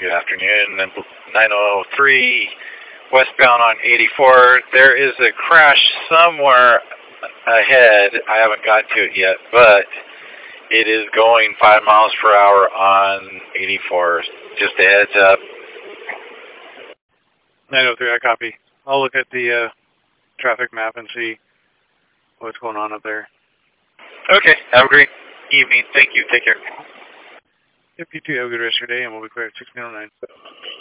Good afternoon. 903 westbound on 84. There is a crash somewhere ahead. I haven't got to it yet, but it is going 5 miles per hour on 84. Just a heads up. 903, I copy. I'll look at the traffic map and see what's going on up there. Okay. Have a great evening. Thank you. Take care. Yep, you too. Have a good rest of your day, and we'll be clear at 16:09.